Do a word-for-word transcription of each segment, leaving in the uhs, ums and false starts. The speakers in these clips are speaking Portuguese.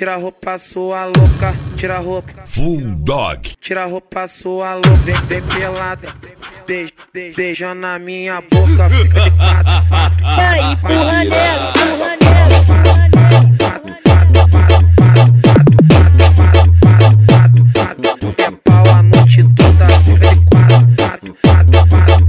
tira a roupa sua louca, tira a roupa. Full Dog. Tira a roupa sua louca, vem, vem pelada. Beija, beija, beija na minha boca, fica de quatro, quatro. Vai, empurra nela, empurra nela. É pau a noite toda, fica de quatro, quatro, quatro, quatro,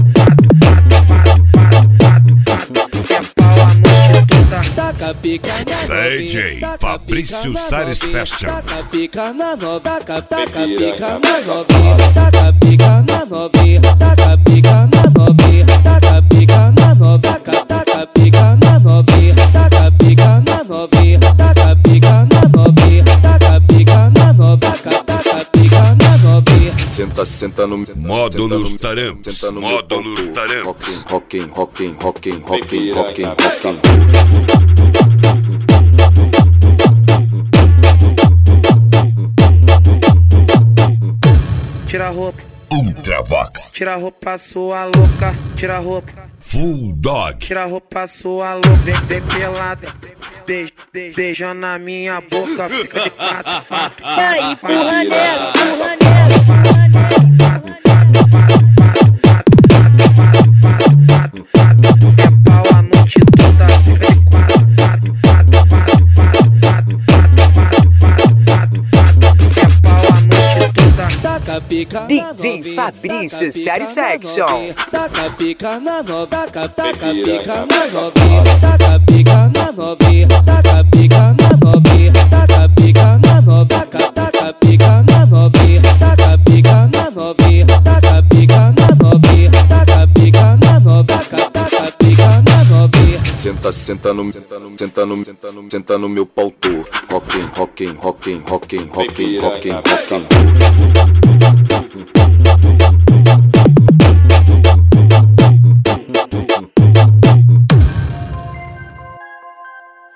é pau a noite toda. Taca pica na D J Fabrício Salles Fashion. Taca pica na nova, taca, taca pica na novinha, taca pica na novinha, taca pica na novinha, taca pica na nova, taca, taca pica na novinha, taca pica na novinha, taca pica na novinha, taca pica na nova, taca, taca pica na novinha. Senta, senta no Módulos Taramps. senta no Módulos meu Taramps. Rockin', rockin', rockin', rockin', rockin', rockin'. Tira a roupa, Ultravox. tira a roupa sua louca, tira a roupa. Full Dog. Tira a roupa sua louca, vem, vem pelada. Beija, beija, beija na minha boca, fica de quatro, quatro. Vai, empurra nela, empurra nela. É pau a noite toda, fica de quatro, quatro, quatro, quatro, quatro, é pau a noite toda. Taca pica na D J novinha, Fabrício taca pica Satisfaction. na novinha, taca pica na nova, taca, taca pica na novinha, taca pica na novinha, taca pica na novinha, taca pica na nova, taca, taca pica na novinha, taca pica na novinha, taca pica na novinha, taca pica na nova, taca, taca pica na novinha. Senta, senta no, senta no, senta no, senta no, senta no meu pau tu. Rockin', rockin', rockin', rockin', rockin', rockin', rockin'.